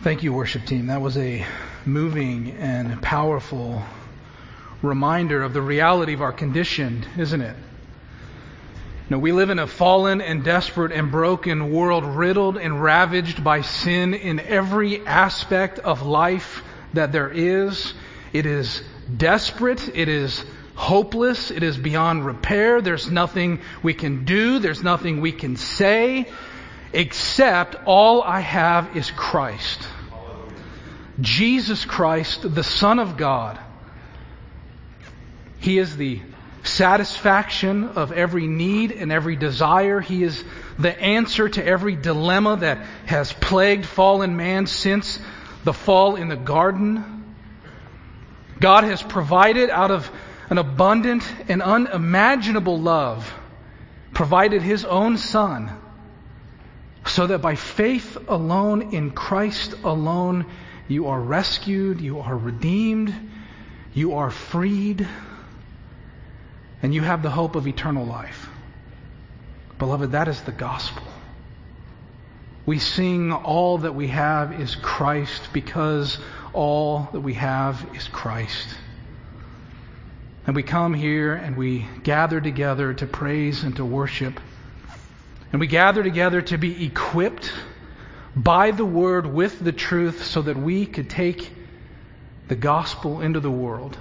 Thank you, worship team. That was a moving and powerful reminder of the reality of our condition, isn't it? No, we live in a fallen and desperate and broken world, riddled and ravaged by sin in every aspect of life that there is. It is desperate. It is hopeless. It is beyond repair. There's nothing we can do. There's nothing we can say, except all I have is Christ. Jesus Christ, the Son of God. He is the satisfaction of every need and every desire. He is the answer to every dilemma that has plagued fallen man since the fall in the garden. God has provided out of an abundant and unimaginable love, provided His own Son, so that by faith alone, in Christ alone, you are rescued, you are redeemed, you are freed, and you have the hope of eternal life. Beloved, that is the gospel. We sing, all that we have is Christ, because all that we have is Christ. And we come here and we gather together to praise and to worship. And we gather together to be equipped by the Word with the truth so that we could take the gospel into the world.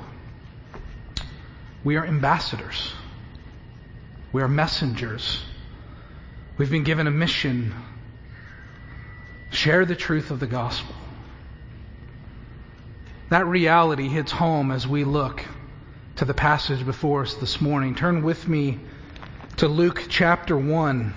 We are ambassadors. We are messengers. We've been given a mission. Share the truth of the gospel. That reality hits home as we look to the passage before us this morning. Turn with me to Luke chapter 1.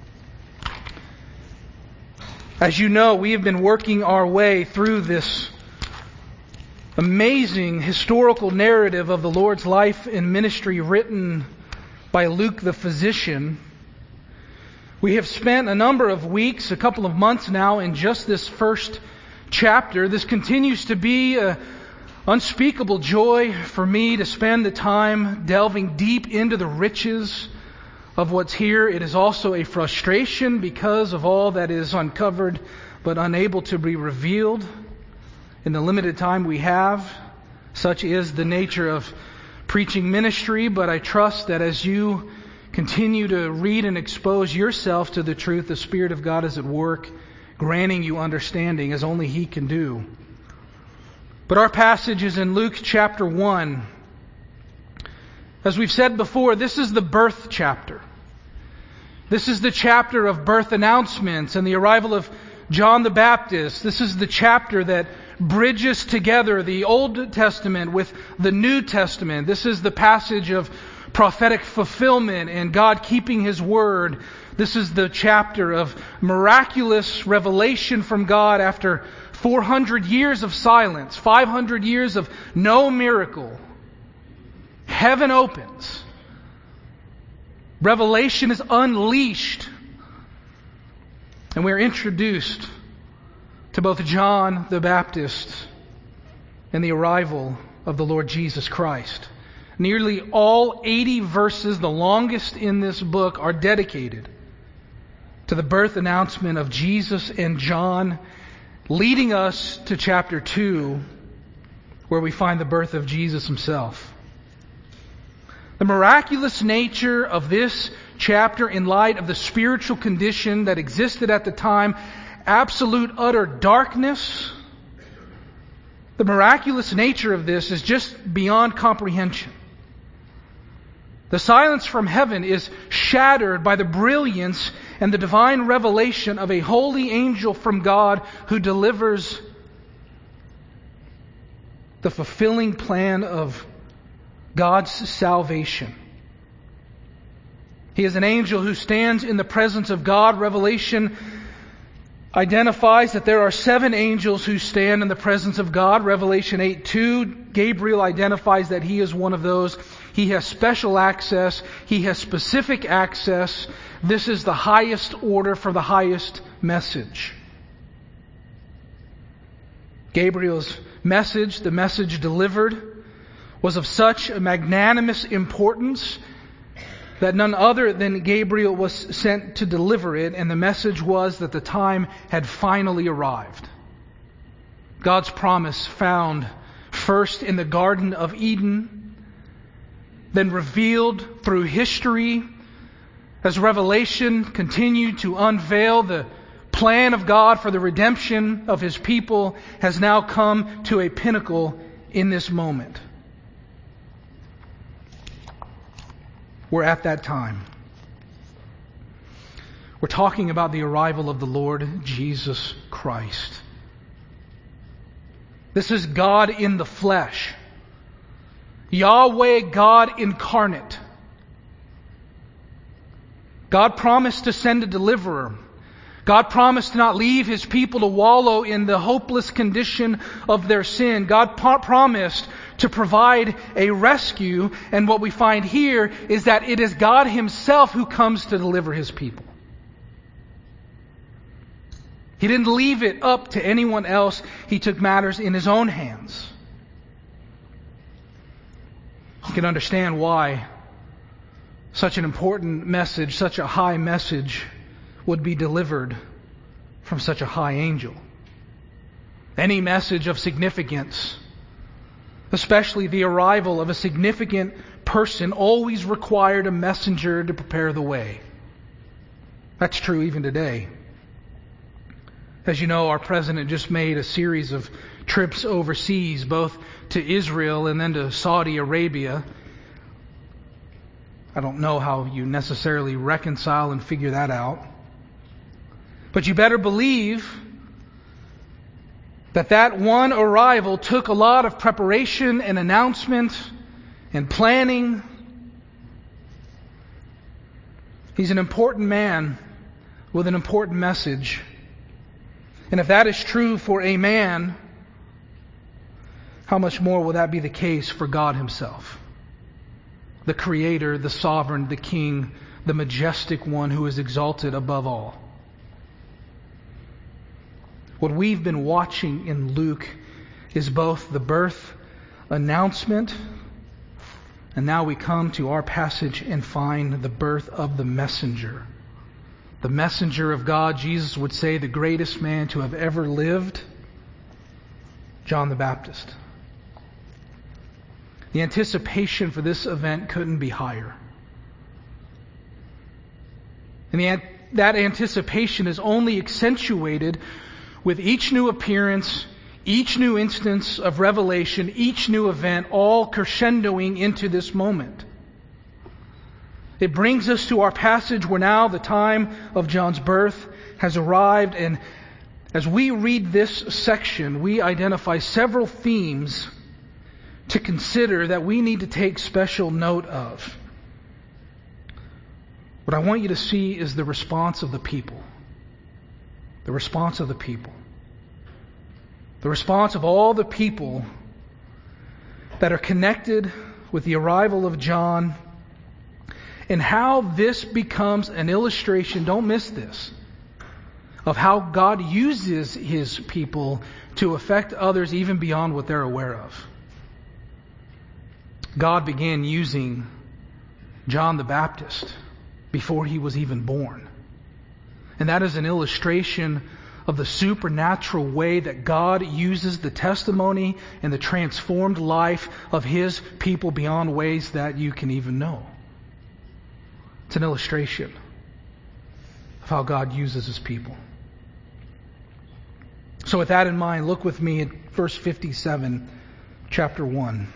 As you know, we have been working our way through this amazing historical narrative of the Lord's life and ministry written by Luke the physician. We have spent a number of weeks, a couple of months now, in just this first chapter. This continues to be an unspeakable joy for me to spend the time delving deep into the riches of what's here. It is also a frustration because of all that is uncovered but unable to be revealed in the limited time we have. Such is the nature of preaching ministry, but I trust that as you continue to read and expose yourself to the truth, the Spirit of God is at work, granting you understanding as only He can do. But our passage is in Luke chapter 1. As we've said before, this is the birth chapter. This is the chapter of birth announcements and the arrival of John the Baptist. This is the chapter that bridges together the Old Testament with the New Testament. This is the passage of prophetic fulfillment and God keeping His word. This is the chapter of miraculous revelation from God after 400 years of silence, 500 years of no miracle. Heaven opens. Revelation is unleashed. And we are introduced to both John the Baptist and the arrival of the Lord Jesus Christ. Nearly all 80 verses, the longest in this book, are dedicated to the birth announcement of Jesus and John, leading us to chapter 2, where we find the birth of Jesus Himself. The miraculous nature of this chapter in light of the spiritual condition that existed at the time, absolute utter darkness. The miraculous nature of this is just beyond comprehension. The silence from heaven is shattered by the brilliance and the divine revelation of a holy angel from God who delivers the fulfilling plan of God's salvation. He is an angel who stands in the presence of God. Revelation identifies that there are 7 angels who stand in the presence of God. Revelation 8:2, Gabriel identifies that he is one of those. He has special access. He has specific access. This is the highest order for the highest message. Gabriel's message, the message delivered, was of such a magnanimous importance that none other than Gabriel was sent to deliver it, and the message was that the time had finally arrived. God's promise found first in the Garden of Eden, then revealed through history as Revelation continued to unveil the plan of God for the redemption of His people, has now come to a pinnacle in this moment. We're at that time. We're talking about the arrival of the Lord Jesus Christ. This is God in the flesh. Yahweh, God incarnate. God promised to send a deliverer. God promised to not leave His people to wallow in the hopeless condition of their sin. God promised to provide a rescue. And what we find here is that it is God Himself who comes to deliver His people. He didn't leave it up to anyone else. He took matters in His own hands. You can understand why such an important message, such a high message, would be delivered from such a high angel. Any message of significance, especially the arrival of a significant person, always required a messenger to prepare the way. That's true even today. As you know, our president just made a series of trips overseas, both to Israel and then to Saudi Arabia. I don't know how you necessarily reconcile and figure that out. But you better believe that one arrival took a lot of preparation and announcement and planning. He's an important man with an important message. And if that is true for a man, how much more will that be the case for God Himself? The Creator, the Sovereign, the King, the majestic One who is exalted above all. What we've been watching in Luke is both the birth announcement, and now we come to our passage and find the birth of the messenger. The messenger of God, Jesus would say, the greatest man to have ever lived, John the Baptist. The anticipation for this event couldn't be higher. And that anticipation is only accentuated with each new appearance, each new instance of revelation, each new event, all crescendoing into this moment. It brings us to our passage where now the time of John's birth has arrived, and as we read this section, we identify several themes to consider that we need to take special note of. What I want you to see is the response of the people. The response of the people. The response of all the people that are connected with the arrival of John, and how this becomes an illustration, don't miss this, of how God uses His people to affect others even beyond what they're aware of. God began using John the Baptist before he was even born. And that is an illustration of the supernatural way that God uses the testimony and the transformed life of His people beyond ways that you can even know. It's an illustration of how God uses His people. So with that in mind, look with me at verse 57, chapter 1.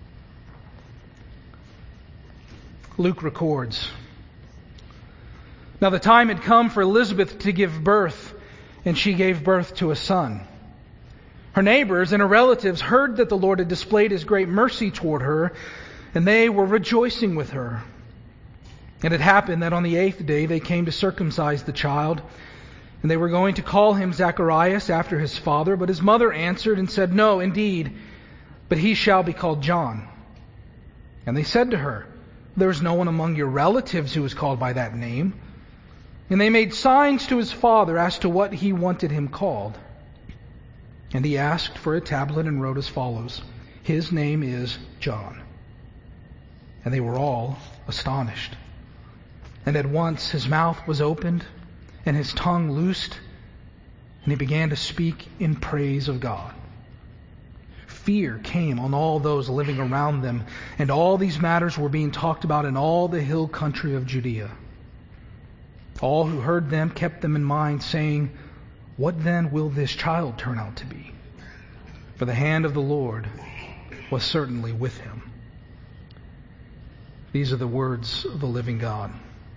Luke records, "Now the time had come for Elizabeth to give birth, and she gave birth to a son. Her neighbors and her relatives heard that the Lord had displayed His great mercy toward her, and they were rejoicing with her. And it happened that on the 8th day they came to circumcise the child, and they were going to call him Zacharias after his father, but his mother answered and said, 'No, indeed, but he shall be called John.' And they said to her, 'There is no one among your relatives who is called by that name.' And they made signs to his father as to what he wanted him called. And he asked for a tablet and wrote as follows, 'His name is John.' And they were all astonished. And at once his mouth was opened and his tongue loosed, and he began to speak in praise of God. fear came on all those living around them, and all these matters were being talked about in all the hill country of Judea. All who heard them kept them in mind, saying, "What then will this child turn out to be?" For the hand of the Lord was certainly with him. These are the words of the living God.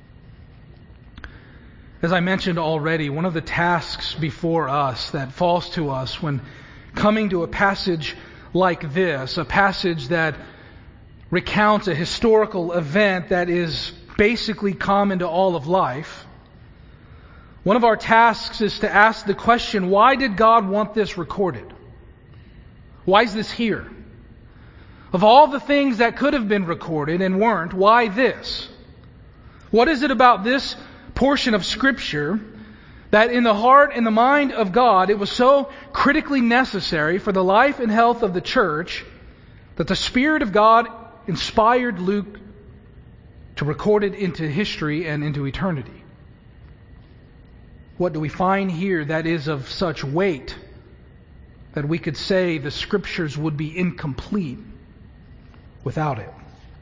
As I mentioned already, one of the tasks before us that falls to us when coming to a passage like this, a passage that recounts a historical event that is basically common to all of life, one of our tasks is to ask the question, why did God want this recorded? Why is this here? Of all the things that could have been recorded and weren't, why this? What is it about this portion of Scripture that in the heart and the mind of God it was so critically necessary for the life and health of the church that the Spirit of God inspired Luke to record it into history and into eternity? What do we find here that is of such weight that we could say the Scriptures would be incomplete without it?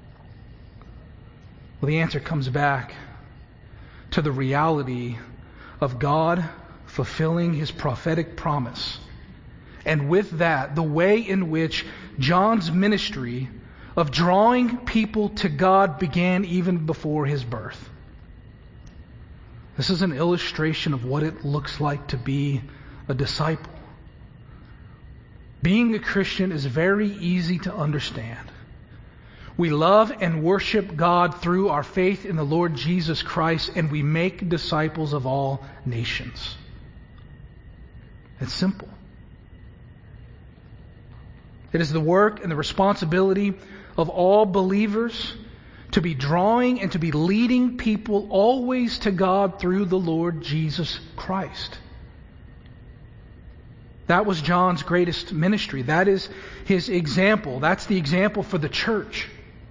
Well, the answer comes back to the reality of God fulfilling His prophetic promise. And with that, the way in which John's ministry of drawing people to God began even before his birth. This is an illustration of what it looks like to be a disciple. Being a Christian is very easy to understand. We love and worship God through our faith in the Lord Jesus Christ, and we make disciples of all nations. It's simple. It is the work and the responsibility of all believers to be drawing and to be leading people always to God through the Lord Jesus Christ. That was John's greatest ministry. That is his example. That's the example for the church.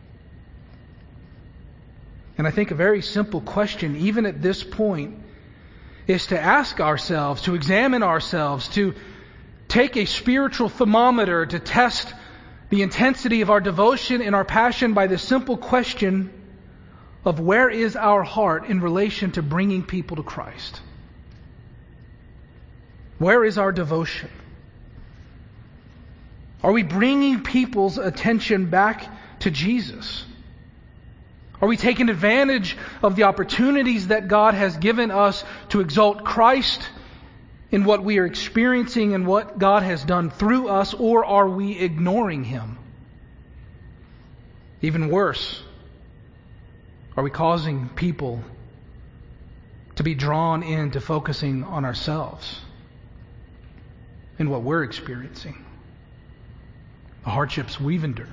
And I think a very simple question, even at this point, is to ask ourselves, to examine ourselves, to take a spiritual thermometer to test the intensity of our devotion and our passion by the simple question of where is our heart in relation to bringing people to Christ? Where is our devotion? Are we bringing people's attention back to Jesus? Are we taking advantage of the opportunities that God has given us to exalt Christ in what we are experiencing and what God has done through us, or are we ignoring Him? Even worse, are we causing people to be drawn into focusing on ourselves and what we're experiencing, the hardships we've endured?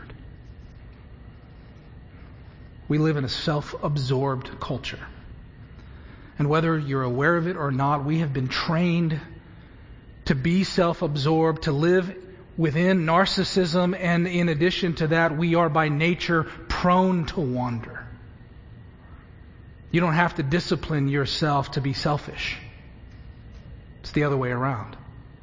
We live in a self-absorbed culture. And whether you're aware of it or not, we have been trained to be self-absorbed, to live within narcissism, and in addition to that, we are by nature prone to wander. You don't have to discipline yourself to be selfish. It's the other way around.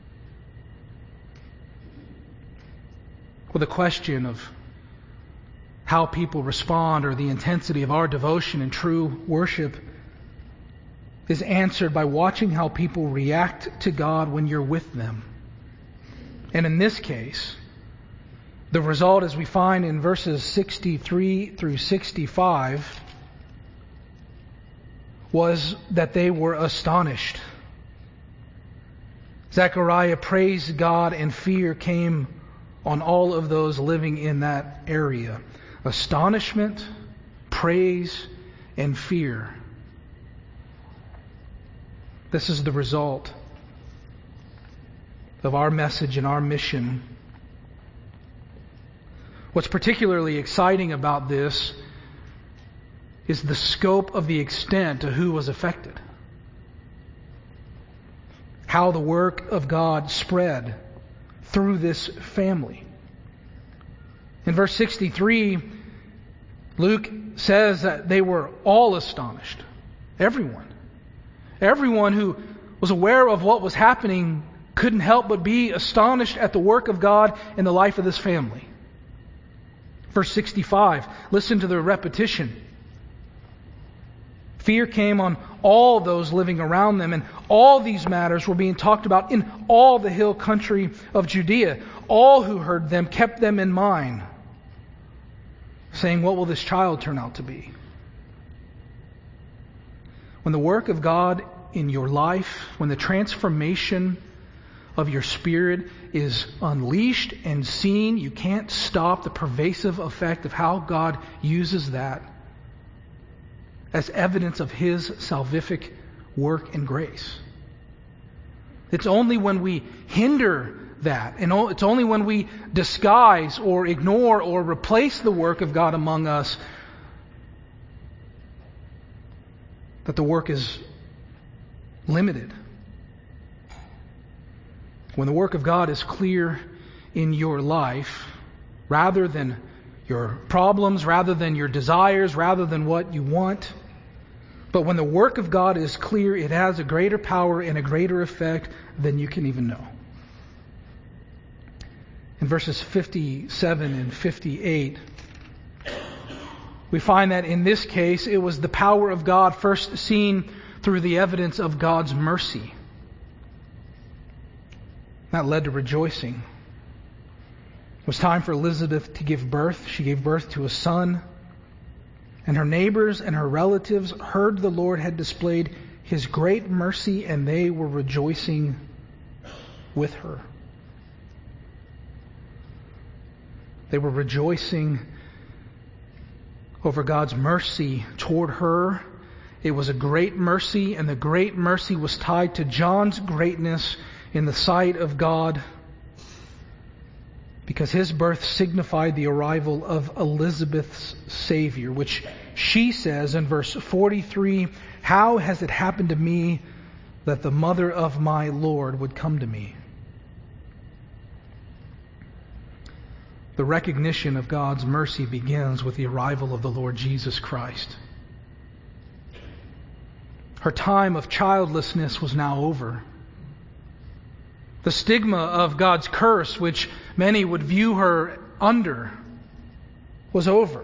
Well, the question of how people respond or the intensity of our devotion and true worship is answered by watching how people react to God when you're with them. And in this case, the result, as we find in verses 63 through 65, was that they were astonished. Zechariah praised God, and fear came on all of those living in that area. Astonishment, praise, and fear. This is the result of our message and our mission. What's particularly exciting about this is the scope of the extent to who was affected. How the work of God spread through this family. In verse 63, Luke says that they were all astonished. Everyone. Everyone who was aware of what was happening couldn't help but be astonished at the work of God in the life of this family. Verse 65, listen to the repetition. Fear came on all those living around them, and all these matters were being talked about in all the hill country of Judea. All who heard them kept them in mind, saying, what will this child turn out to be? When the work of God in your life, when the transformation of your spirit is unleashed and seen, you can't stop the pervasive effect of how God uses that as evidence of His salvific work and grace. It's only when we hinder that, and it's only when we disguise or ignore or replace the work of God among us, that the work is limited. When the work of God is clear in your life, rather than your problems, rather than your desires, rather than what you want, but when the work of God is clear, it has a greater power and a greater effect than you can even know. In verses 57 and 58, we find that in this case, it was the power of God first seen through the evidence of God's mercy. That led to rejoicing. It was time for Elizabeth to give birth. She gave birth to a son. And her neighbors and her relatives heard the Lord had displayed His great mercy, and they were rejoicing with her. They were rejoicing over God's mercy toward her. It was a great mercy, and the great mercy was tied to John's greatness in the sight of God, because his birth signified the arrival of Elizabeth's Savior, which she says in verse 43, how has it happened to me that the mother of my Lord would come to me? The recognition of God's mercy begins with the arrival of the Lord Jesus Christ. Her time of childlessness was now over. The stigma of God's curse, which many would view her under, was over.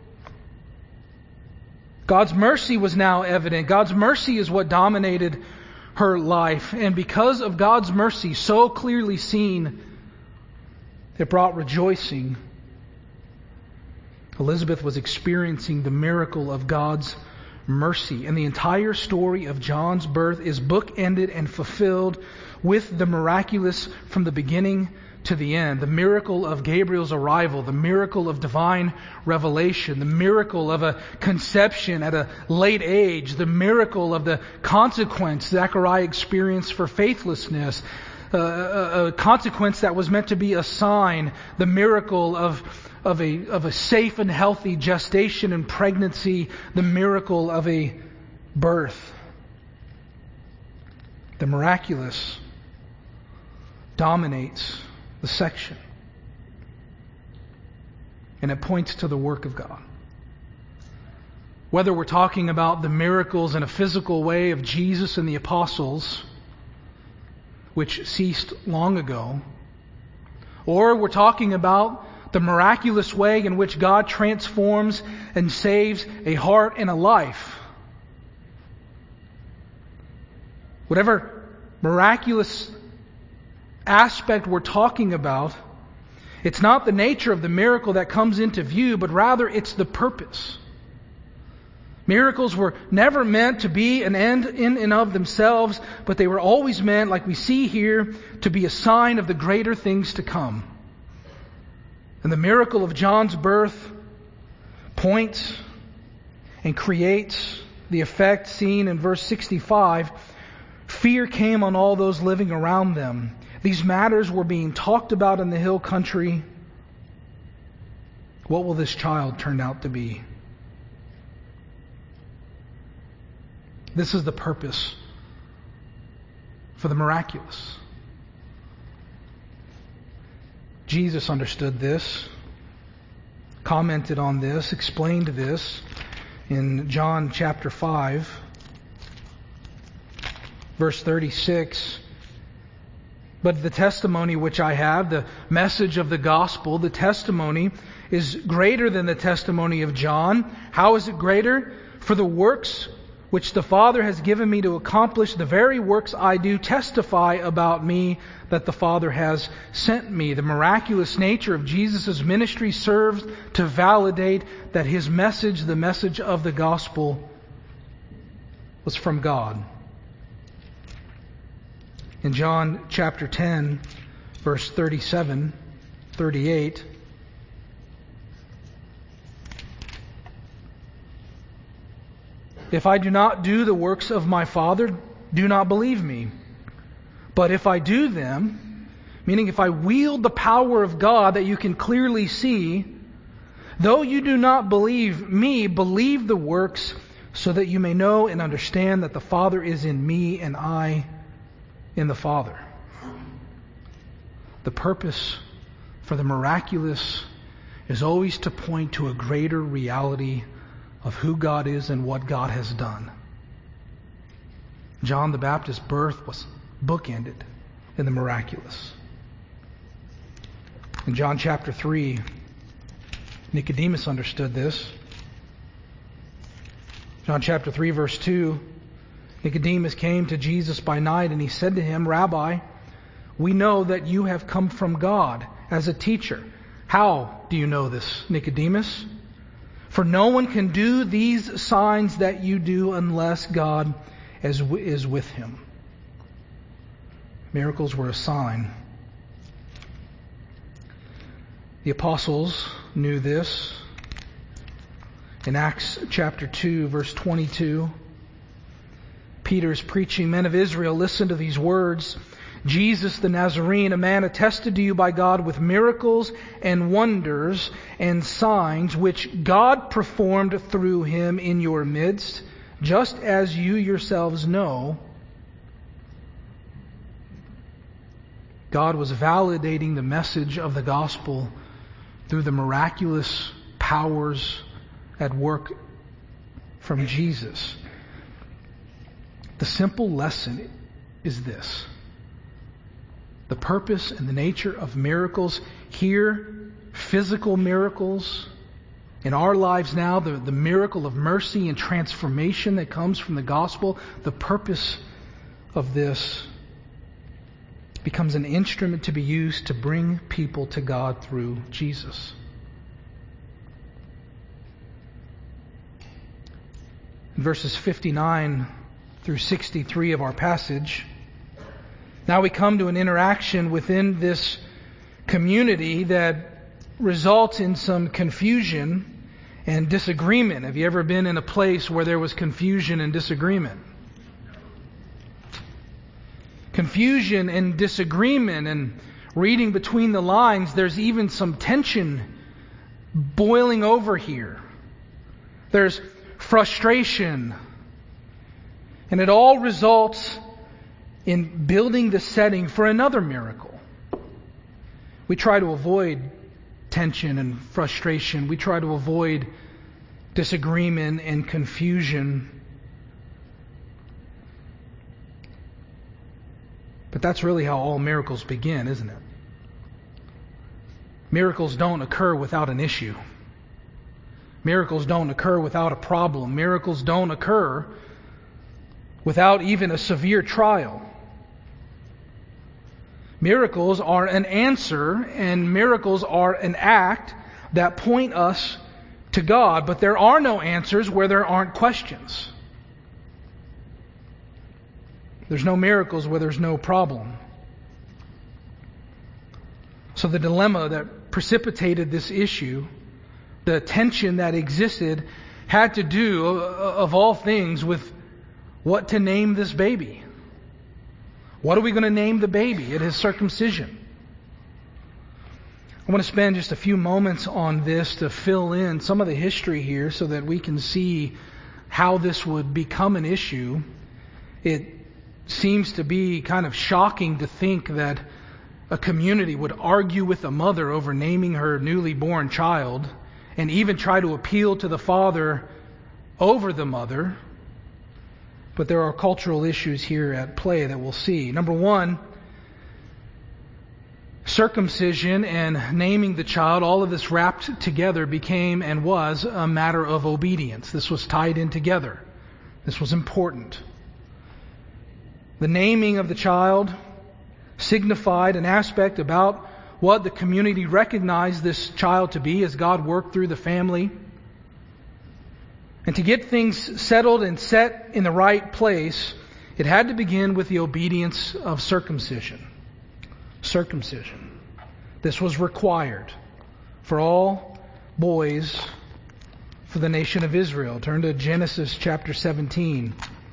God's mercy was now evident. God's mercy is what dominated her life. And because of God's mercy so clearly seen, it brought rejoicing. Elizabeth was experiencing the miracle of God's mercy. And the entire story of John's birth is bookended and fulfilled with the miraculous from the beginning to the end. The miracle of Gabriel's arrival, the miracle of divine revelation, the miracle of a conception at a late age, the miracle of the consequence Zechariah experienced for faithlessness, a consequence that was meant to be a sign, the miracle of a safe and healthy gestation and pregnancy, the miracle of a birth. The miraculous dominates the section. And it points to the work of God. Whether we're talking about the miracles in a physical way of Jesus and the apostles, which ceased long ago, or we're talking about the miraculous way in which God transforms and saves a heart and a life. Whatever miraculous aspect we're talking about, it's not the nature of the miracle that comes into view, but rather it's the purpose. Miracles were never meant to be an end in and of themselves, but they were always meant, like we see here, to be a sign of the greater things to come. And the miracle of John's birth points and creates the effect seen in verse 65. Fear came on all those living around them. These matters were being talked about in the hill country. What will this child turn out to be? This is the purpose for the miraculous. Jesus understood this, commented on this, explained this in John chapter 5, verse 36. But the testimony which I have, the message of the gospel, the testimony is greater than the testimony of John. How is it greater? For the works which the Father has given me to accomplish, the very works I do testify about me that the Father has sent me. The miraculous nature of Jesus' ministry serves to validate that His message, the message of the gospel, was from God. In John chapter 10, verse 37, 38, if I do not do the works of my Father, do not believe me. But if I do them, meaning if I wield the power of God that you can clearly see, though you do not believe me, believe the works, so that you may know and understand that the Father is in me and I in the Father. The purpose for the miraculous is always to point to a greater reality of who God is and what God has done. John the Baptist's birth was bookended in the miraculous. In John chapter 3, Nicodemus understood this. John chapter 3, verse 2, Nicodemus came to Jesus by night and he said to him, Rabbi, we know that you have come from God as a teacher. How do you know this, Nicodemus? For no one can do these signs that you do unless God is with him. Miracles were a sign. The apostles knew this. In Acts chapter 2, verse 22, Peter is preaching, Men of Israel, listen to these words. Jesus the Nazarene, a man attested to you by God with miracles and wonders and signs which God performed through him in your midst, just as you yourselves know. God was validating the message of the gospel through the miraculous powers at work from Jesus. The simple lesson is this. The purpose and the nature of miracles here, physical miracles. In our lives now, the miracle of mercy and transformation that comes from the gospel, the purpose of this becomes an instrument to be used to bring people to God through Jesus. In verses 59 through 63 of our passage, now we come to an interaction within this community that results in some confusion and disagreement. Have you ever been in a place where there was confusion and disagreement? Confusion and disagreement, and reading between the lines, there's even some tension boiling over here. There's frustration. And it all results in building the setting for another miracle. We try to avoid tension and frustration. We try to avoid disagreement and confusion. But that's really how all miracles begin, isn't it? Miracles don't occur without an issue. Miracles don't occur without a problem. Miracles don't occur without even a severe trial. Miracles are an answer, and miracles are an act that point us to God. But there are no answers where there aren't questions. There's no miracles where there's no problem. So the dilemma that precipitated this issue, the tension that existed, had to do, of all things, with what to name this baby. What are we going to name the baby at his circumcision? I want to spend just a few moments on this to fill in some of the history here so that we can see how this would become an issue. It seems to be kind of shocking to think that a community would argue with a mother over naming her newly born child and even try to appeal to the father over the mother. But there are cultural issues here at play that we'll see. Number one, circumcision and naming the child, all of this wrapped together became and was a matter of obedience. This was tied in together. This was important. The naming of the child signified an aspect about what the community recognized this child to be as God worked through the family. And to get things settled and set in the right place, it had to begin with the obedience of circumcision. Circumcision. This was required for all boys for the nation of Israel. Turn to Genesis chapter 17.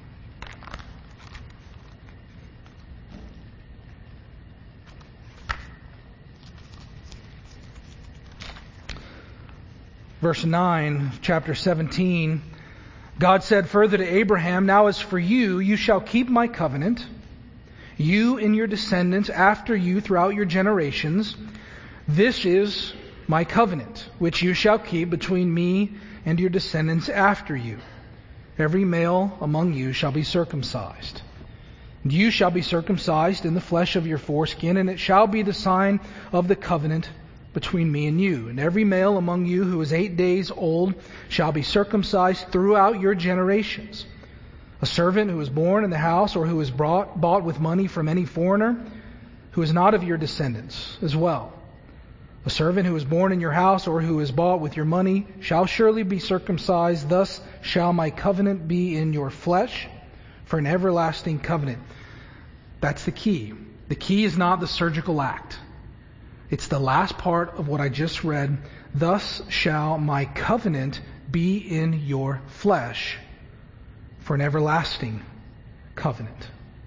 Verse 9, chapter 17, God said further to Abraham, "Now as for you, you shall keep my covenant, you and your descendants after you throughout your generations. This is my covenant, which you shall keep between me and your descendants after you. Every male among you shall be circumcised. And you shall be circumcised in the flesh of your foreskin, and it shall be the sign of the covenant between me and you. And every male among you who is 8 days old shall be circumcised throughout your generations. A servant who is born in the house or who is bought with money from any foreigner who is not of your descendants as well. A servant who is born in your house or who is bought with your money shall surely be circumcised. Thus shall my covenant be in your flesh for an everlasting covenant." That's the key. The key is not the surgical act. It's the last part of what I just read. Thus shall my covenant be in your flesh for an everlasting covenant.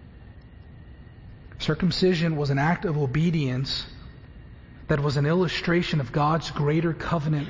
Circumcision was an act of obedience that was an illustration of God's greater covenant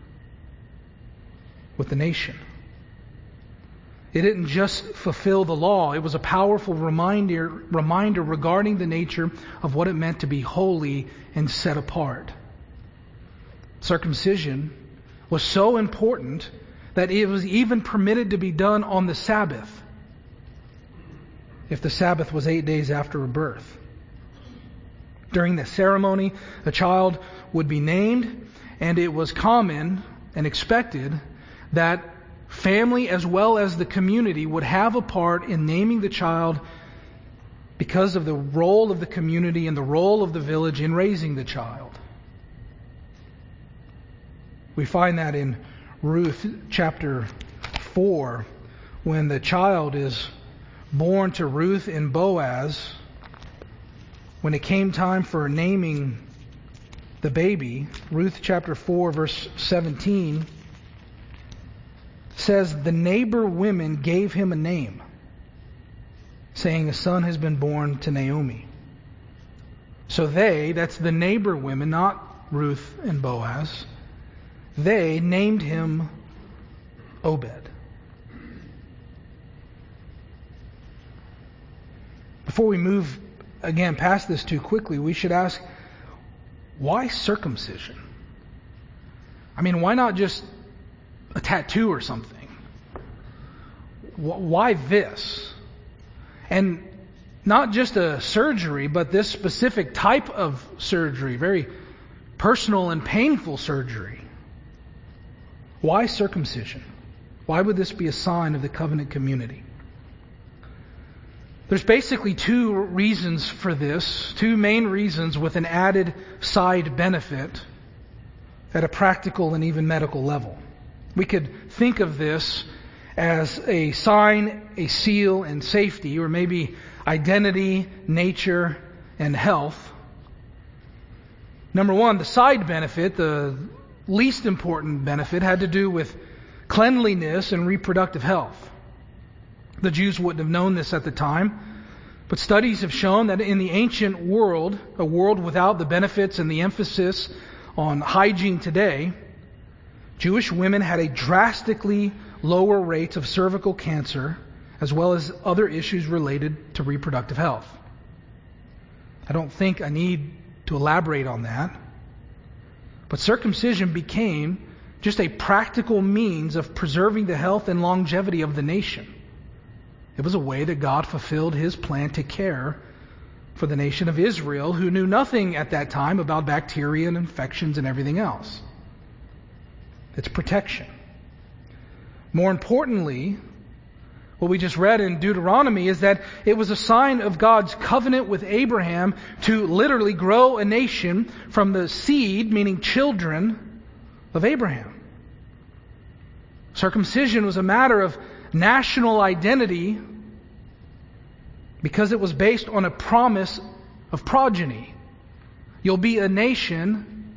with the nation. It didn't just fulfill the law. It was a powerful reminder regarding the nature of what it meant to be holy and set apart. Circumcision was so important that it was even permitted to be done on the Sabbath, if the Sabbath was 8 days after a birth. During the ceremony, a child would be named, and it was common and expected that family as well as the community would have a part in naming the child because of the role of the community and the role of the village in raising the child. We find that in Ruth chapter 4, when the child is born to Ruth and Boaz. When it came time for naming the baby, Ruth chapter 4 verse 17 says, "The neighbor women gave him a name, saying, a son has been born to Naomi." So that's the neighbor women, not Ruth and Boaz, they named him Obed. Before we move again past this too quickly, we should ask, why circumcision? I mean, why not just a tattoo or something? Why this? And not just a surgery, but this specific type of surgery, very personal and painful surgery. Why circumcision? Why would this be a sign of the covenant community? There's basically two reasons for this, two main reasons with an added side benefit at a practical and even medical level. We could think of this as a sign, a seal, and safety, or maybe identity, nature, and health. Number one, the side benefit, the least important benefit, had to do with cleanliness and reproductive health. The Jews wouldn't have known this at the time, but studies have shown that in the ancient world, a world without the benefits and the emphasis on hygiene today, Jewish women had a drastically lower rate of cervical cancer as well as other issues related to reproductive health. I don't think I need to elaborate on that, but circumcision became just a practical means of preserving the health and longevity of the nation. It was a way that God fulfilled His plan to care for the nation of Israel, who knew nothing at that time about bacteria and infections and everything else. It's protection. More importantly, what we just read in Deuteronomy is that it was a sign of God's covenant with Abraham to literally grow a nation from the seed, meaning children, of Abraham. Circumcision was a matter of national identity because it was based on a promise of progeny. You'll be a nation.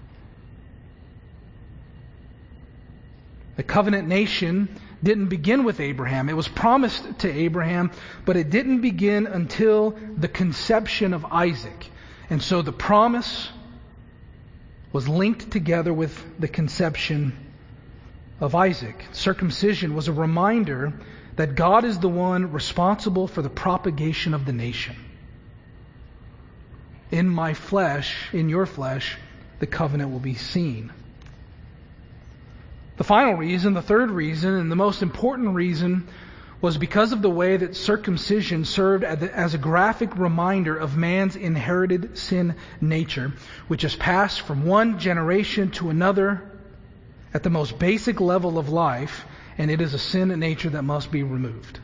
The covenant nation didn't begin with Abraham. It was promised to Abraham, but it didn't begin until the conception of Isaac. And so the promise was linked together with the conception of Isaac. Circumcision was a reminder that God is the one responsible for the propagation of the nation. In my flesh, in your flesh, the covenant will be seen. The final reason, the third reason, and the most important reason was because of the way that circumcision served as a graphic reminder of man's inherited sin nature, which is passed from one generation to another at the most basic level of life, and it is a sin nature that must be removed.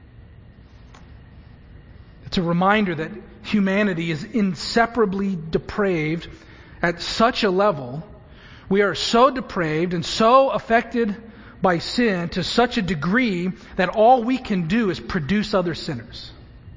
It's a reminder that humanity is inseparably depraved at such a level. We are so depraved and so affected by sin to such a degree that all we can do is produce other sinners.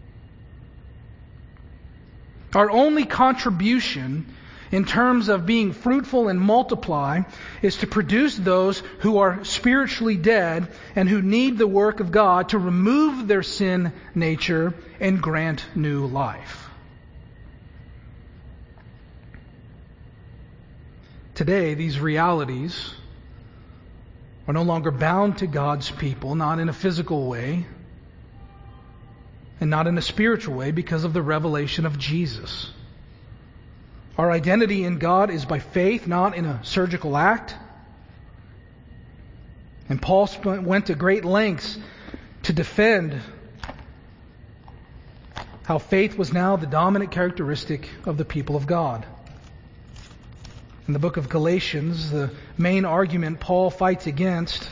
Our only contribution in terms of being fruitful and multiply is to produce those who are spiritually dead and who need the work of God to remove their sin nature and grant new life. Today, these realities are no longer bound to God's people, not in a physical way and not in a spiritual way, because of the revelation of Jesus. Our identity in God is by faith, not in a surgical act. And Paul went to great lengths to defend how faith was now the dominant characteristic of the people of God. In the book of Galatians, the main argument Paul fights against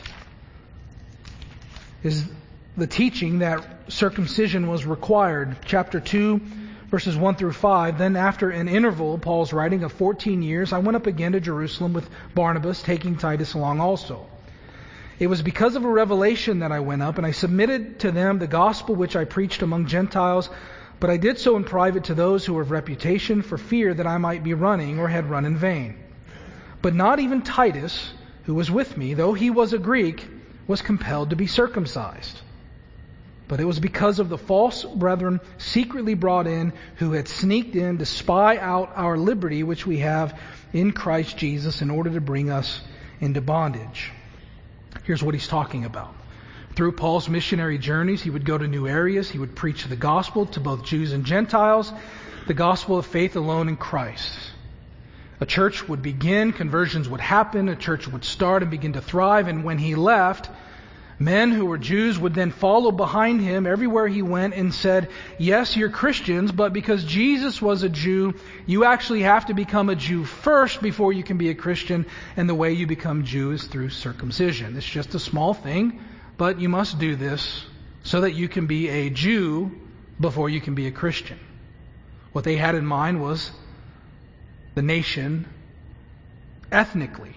is the teaching that circumcision was required. Chapter 2, verses 1 through 5. Then after an interval, Paul's writing, of 14 years, I went up again to Jerusalem with Barnabas, taking Titus along also. It was because of a revelation that I went up, and I submitted to them the gospel which I preached among Gentiles, but I did so in private to those who were of reputation, for fear that I might be running or had run in vain. But not even Titus, who was with me, though he was a Greek, was compelled to be circumcised. But it was because of the false brethren secretly brought in, who had sneaked in to spy out our liberty which we have in Christ Jesus, in order to bring us into bondage. Here's what he's talking about. Through Paul's missionary journeys, he would go to new areas. He would preach the gospel to both Jews and Gentiles, the gospel of faith alone in Christ. A church would begin, conversions would happen, a church would start and begin to thrive, and when he left, men who were Jews would then follow behind him everywhere he went and said, yes, you're Christians, but because Jesus was a Jew, you actually have to become a Jew first before you can be a Christian, and the way you become Jew is through circumcision. It's just a small thing, but you must do this so that you can be a Jew before you can be a Christian. What they had in mind was the nation ethnically.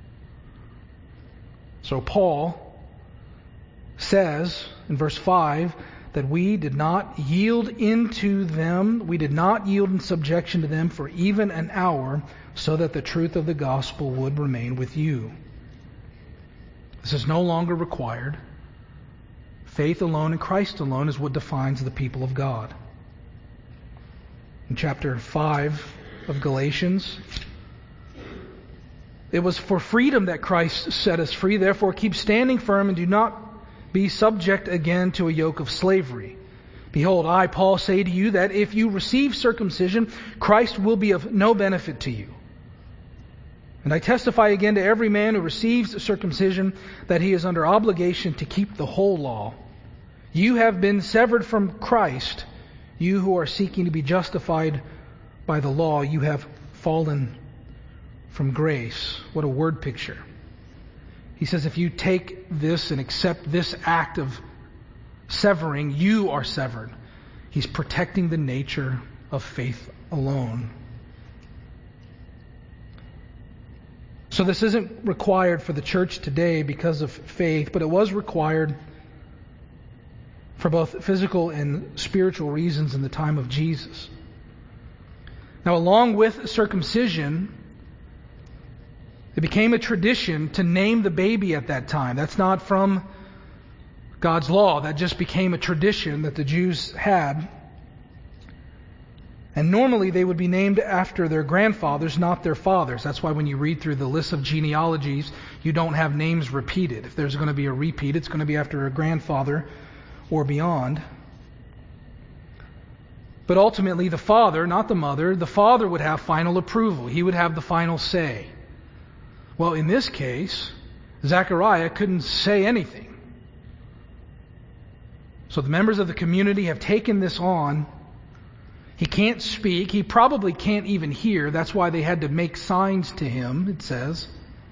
So Paul says in verse 5 that we did not yield into them, we did not yield in subjection to them for even an hour, so that the truth of the gospel would remain with you. This is no longer required. Faith alone in Christ alone is what defines the people of God. In chapter 5 of Galatians, it was for freedom that Christ set us free. Therefore, keep standing firm and do not be subject again to a yoke of slavery. Behold, I, Paul, say to you that if you receive circumcision, Christ will be of no benefit to you. And I testify again to every man who receives circumcision that he is under obligation to keep the whole law. You have been severed from Christ, You who are seeking to be justified by the law, you have fallen from grace. What a word picture. He says if you take this and accept this act of severing, you are severed. He's protecting the nature of faith alone. So this isn't required for the church today because of faith, but it was required for both physical and spiritual reasons in the time of Jesus. Now, along with circumcision, it became a tradition to name the baby at that time. That's not from God's law. That just became a tradition that the Jews had. And normally they would be named after their grandfathers, not their fathers. That's why when you read through the list of genealogies, you don't have names repeated. If there's going to be a repeat, it's going to be after a grandfather or beyond. But ultimately the father, not the mother, the father would have final approval. He would have the final say. Well, in this case, Zechariah couldn't say anything. So the members of the community have taken this on. He can't speak. He probably can't even hear. That's why they had to make signs to him, it says.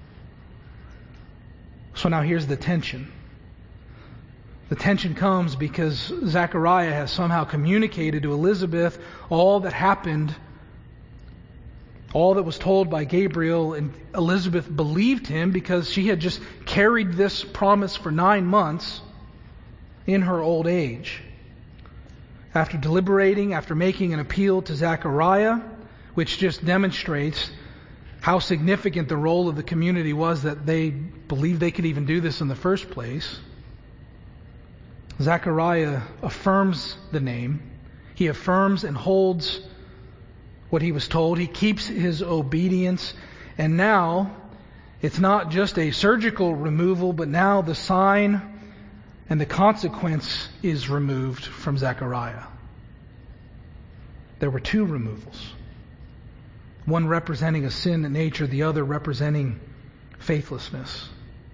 So now here's the tension. The tension comes because Zechariah has somehow communicated to Elizabeth all that happened, all that was told by Gabriel, and Elizabeth believed him because she had just carried this promise for 9 months in her old age. After deliberating, after making an appeal to Zechariah, which just demonstrates how significant the role of the community was that they believed they could even do this in the first place, Zechariah affirms the name. He affirms and holds what he was told. He keeps his obedience. And now, it's not just a surgical removal, but now the sign and the consequence is removed from Zechariah. There were 2 removals. One representing a sin nature, the other representing faithlessness.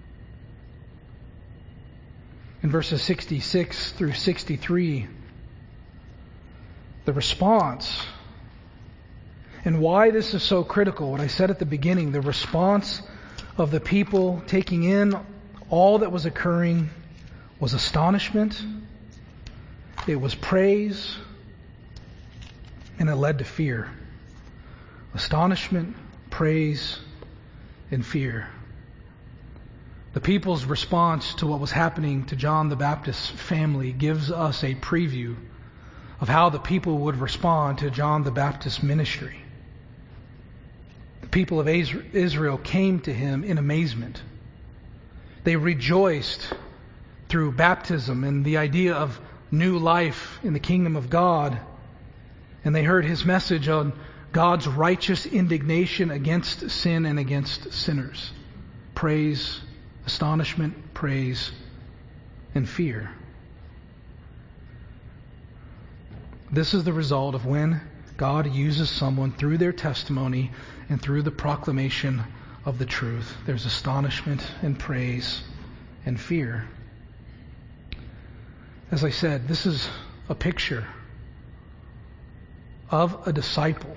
In verses 66 through 63, the response, and why this is so critical, what I said at the beginning, the response of the people taking in all that was occurring was astonishment, it was praise, and it led to fear. Astonishment, praise, and fear. The people's response to what was happening to John the Baptist's family gives us a preview of how the people would respond to John the Baptist's ministry. The people of Israel came to him in amazement. They rejoiced through baptism and the idea of new life in the kingdom of God. And they heard his message on God's righteous indignation against sin and against sinners. Praise, astonishment, praise, and fear. This is the result of when God uses someone through their testimony and through the proclamation of the truth. There's astonishment and praise and fear. As I said, this is a picture of a disciple.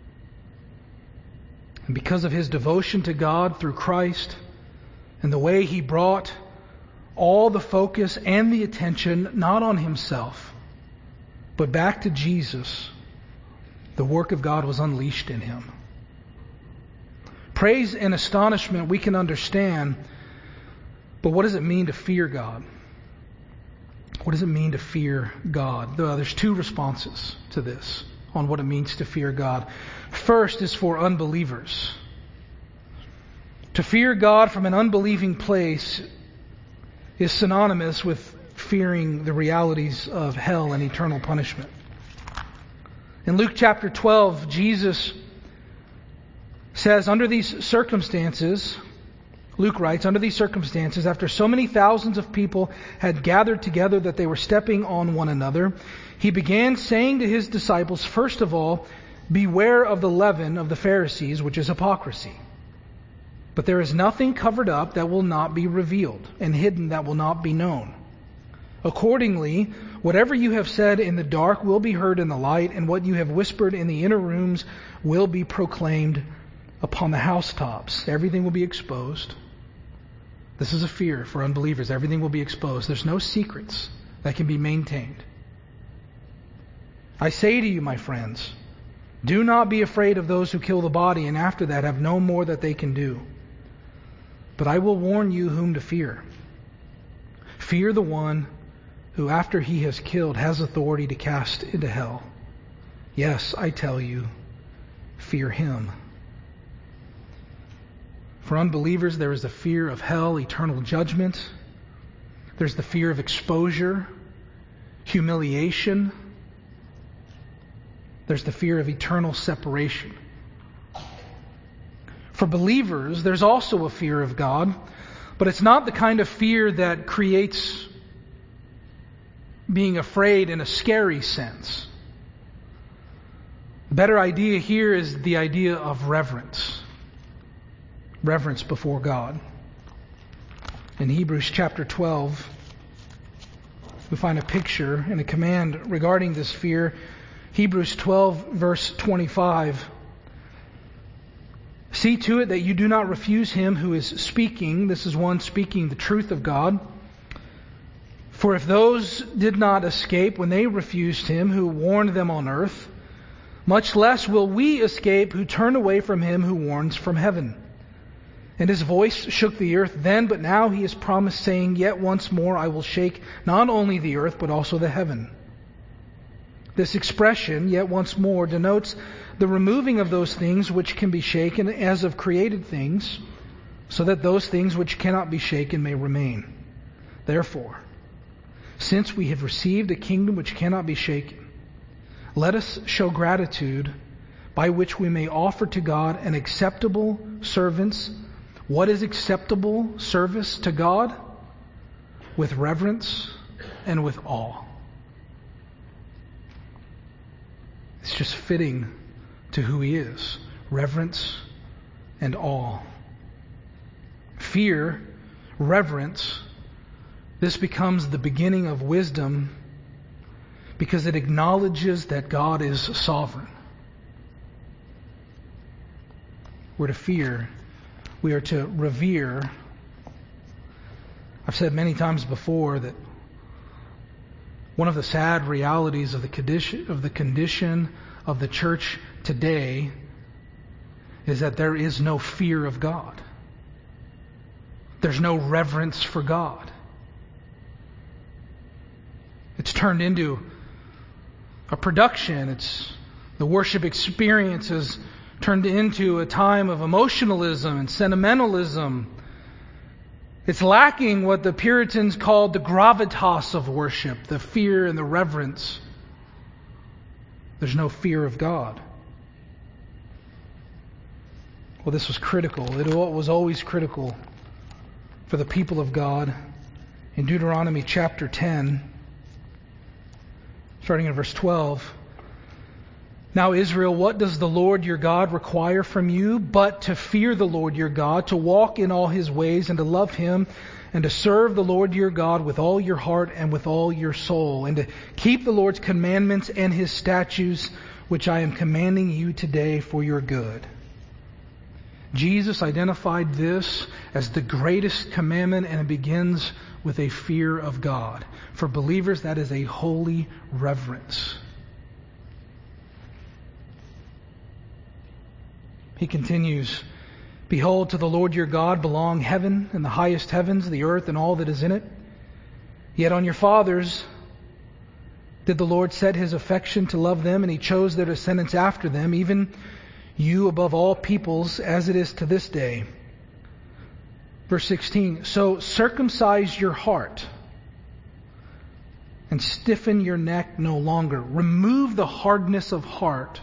And because of his devotion to God through Christ, and the way he brought all the focus and the attention not on himself, but back to Jesus, the work of God was unleashed in him. Praise and astonishment we can understand, but what does it mean to fear God? What does it mean to fear God? There's 2 responses to this on what it means to fear God. First is for unbelievers. To fear God from an unbelieving place is synonymous with fearing the realities of hell and eternal punishment. In Luke chapter 12, Jesus says, under these circumstances, Luke writes, under these circumstances, after so many thousands of people had gathered together that they were stepping on one another, he began saying to his disciples, first of all, beware of the leaven of the Pharisees, which is hypocrisy. But there is nothing covered up that will not be revealed, and hidden that will not be known. Accordingly, whatever you have said in the dark will be heard in the light, and what you have whispered in the inner rooms will be proclaimed upon the housetops. Everything will be exposed. This is a fear for unbelievers. Everything will be exposed. There's no secrets that can be maintained. I say to you, my friends, do not be afraid of those who kill the body, and after that have no more that they can do. But I will warn you whom to fear. Fear the one who, after he has killed, has authority to cast into hell. Yes, I tell you, fear him. For unbelievers, there is the fear of hell, eternal judgment. There's the fear of exposure, humiliation. There's the fear of eternal separation. For believers, there's also a fear of God, but it's not the kind of fear that creates being afraid in a scary sense. The better idea here is the idea of reverence. Reverence before God. In Hebrews chapter 12, we find a picture and a command regarding this fear. Hebrews 12, verse 25. See to it that you do not refuse him who is speaking. This is one speaking the truth of God. For if those did not escape when they refused him who warned them on earth, much less will we escape who turn away from him who warns from heaven. And his voice shook the earth then, but now he has promised, saying, Yet once more I will shake not only the earth, but also the heaven. This expression, yet once more, denotes the removing of those things which can be shaken as of created things, so that those things which cannot be shaken may remain. Therefore, since we have received a kingdom which cannot be shaken, let us show gratitude by which we may offer to God an acceptable servants. What is acceptable service to God? With reverence and with awe. It's just fitting to who He is. Reverence and awe. Fear, reverence, this becomes the beginning of wisdom because it acknowledges that God is sovereign. We're to fear. We are to revere. I've said many times before that one of the sad realities of the condition of the church today is that there is no fear of God. There's no reverence for God. It's turned into a production. The worship experience has turned into a time of emotionalism and sentimentalism. It's lacking what the Puritans called the gravitas of worship, the fear and the reverence. There's no fear of God. Well, this was critical. It was always critical for the people of God. In Deuteronomy chapter 10, starting in verse 12, Now Israel, what does the Lord your God require from you but to fear the Lord your God, to walk in all His ways and to love Him, and to serve the Lord your God with all your heart and with all your soul, and to keep the Lord's commandments and His statutes, which I am commanding you today for your good. Jesus identified this as the greatest commandment, and it begins with a fear of God. For believers, that is a holy reverence. He continues, Behold, to the Lord your God belong heaven and the highest heavens, the earth and all that is in it. Yet on your fathers did the Lord set His affection to love them, and He chose their descendants after them, even you above all peoples, as it is to this day. Verse 16, So circumcise your heart and stiffen your neck no longer. Remove the hardness of heart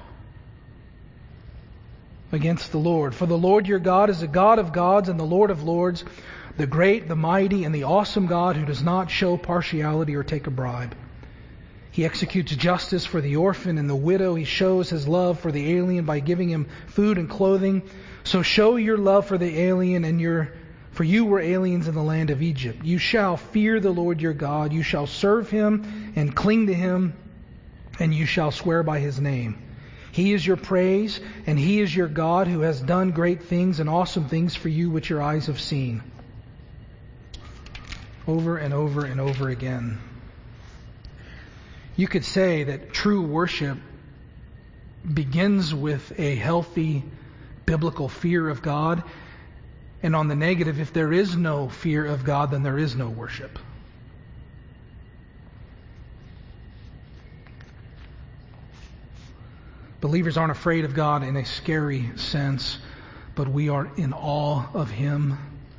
against the Lord. For the Lord your God is a God of gods and the Lord of lords, the great, the mighty, and the awesome God who does not show partiality or take a bribe. He executes justice for the orphan and the widow. He shows His love for the alien by giving him food and clothing. So show your love for the alien and your For you were aliens in the land of Egypt. You shall fear the Lord your God. You shall serve him and cling to him, and you shall swear by his name. He is your praise, and he is your God who has done great things and awesome things for you which your eyes have seen. Over and over and over again. You could say that true worship begins with a healthy biblical fear of God. And on the negative, if there is no fear of God, then there is no worship. Believers aren't afraid of God in a scary sense, but we are in awe of him.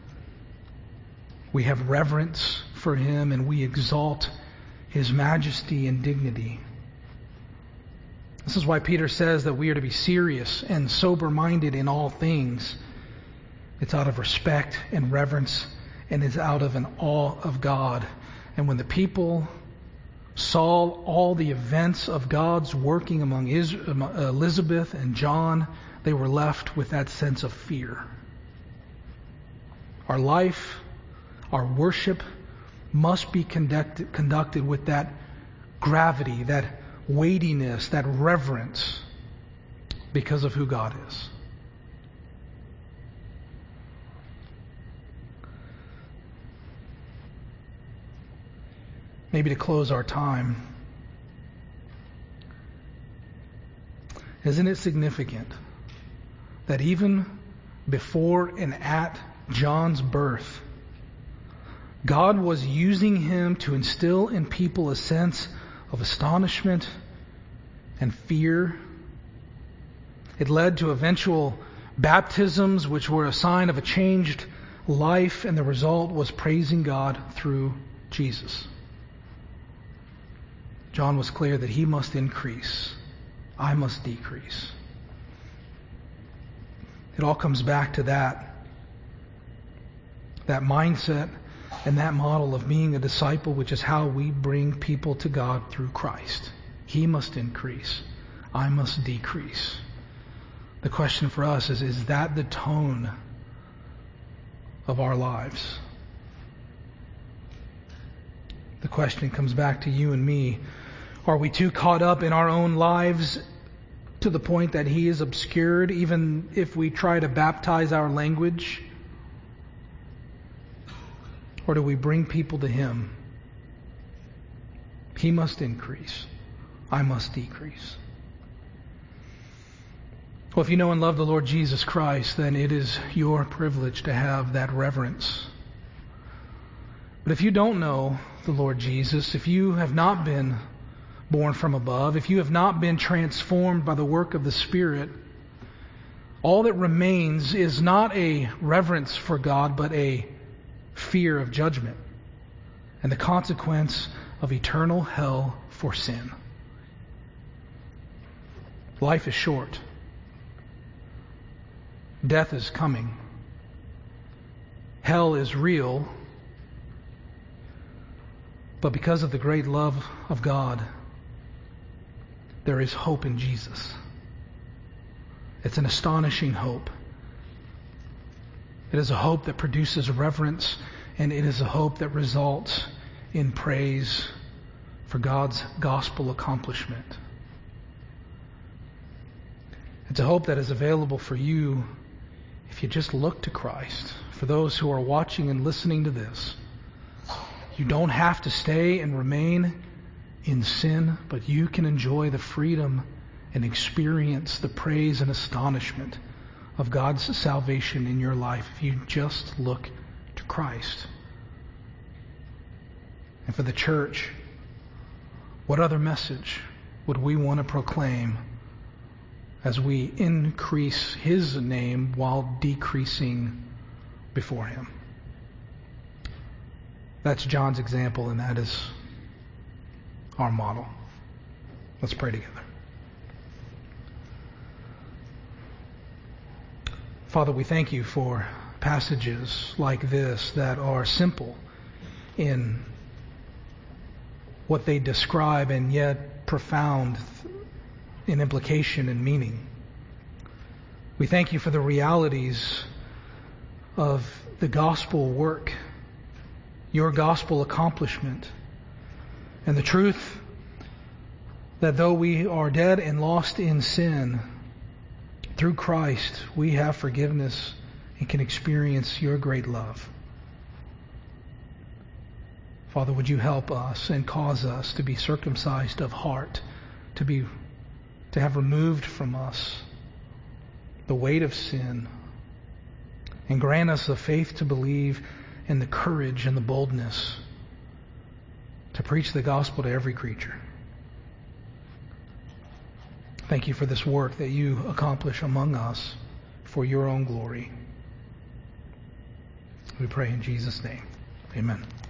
We have reverence for him, and we exalt his majesty and dignity. This is why Peter says that we are to be serious and sober-minded in all things. It's out of respect and reverence, and it's out of an awe of God. And when the people saw all the events of God's working among Elizabeth and John, they were left with that sense of fear. Our life, our worship must be conducted with that gravity, that weightiness, that reverence, because of who God is. Maybe to close our time, isn't it significant that even before and at John's birth, God was using him to instill in people a sense of astonishment and fear? It led to eventual baptisms, which were a sign of a changed life, and the result was praising God through Jesus. John was clear that he must increase, I must decrease. It all comes back to that mindset and that model of being a disciple, which is how we bring people to God through Christ. He must increase, I must decrease. The question for us is that the tone of our lives? The question comes back to you and me. Are we too caught up in our own lives to the point that he is obscured, even if we try to baptize our language? Or do we bring people to him? He must increase, I must decrease. Well, if you know and love the Lord Jesus Christ, then it is your privilege to have that reverence. But if you don't know the Lord Jesus, if you have not been born from above, if you have not been transformed by the work of the Spirit, all that remains is not a reverence for God, but a fear of judgment and the consequence of eternal hell for sin. Life is short. Death is coming. Hell is real. But because of the great love of God, there is hope in Jesus. It's an astonishing hope. It is a hope that produces reverence, and it is a hope that results in praise for God's gospel accomplishment. It's a hope that is available for you if you just look to Christ. For those who are watching and listening to this, you don't have to stay and remain in sin, but you can enjoy the freedom and experience the praise and astonishment of God's salvation in your life if you just look to Christ. And for the church, what other message would we want to proclaim as we increase his name while decreasing before him? That's John's example, and that is our model. Let's pray together. Father, we thank you for passages like this that are simple in what they describe and yet profound in implication and meaning. We thank you for the realities of the gospel work, your gospel accomplishment, and the truth that though we are dead and lost in sin, through Christ we have forgiveness and can experience your great love. Father, would you help us and cause us to be circumcised of heart, to have removed from us the weight of sin, and grant us the faith to believe and the courage and the boldness to preach the gospel to every creature. Thank you for this work that you accomplish among us for your own glory. We pray in Jesus' name. Amen.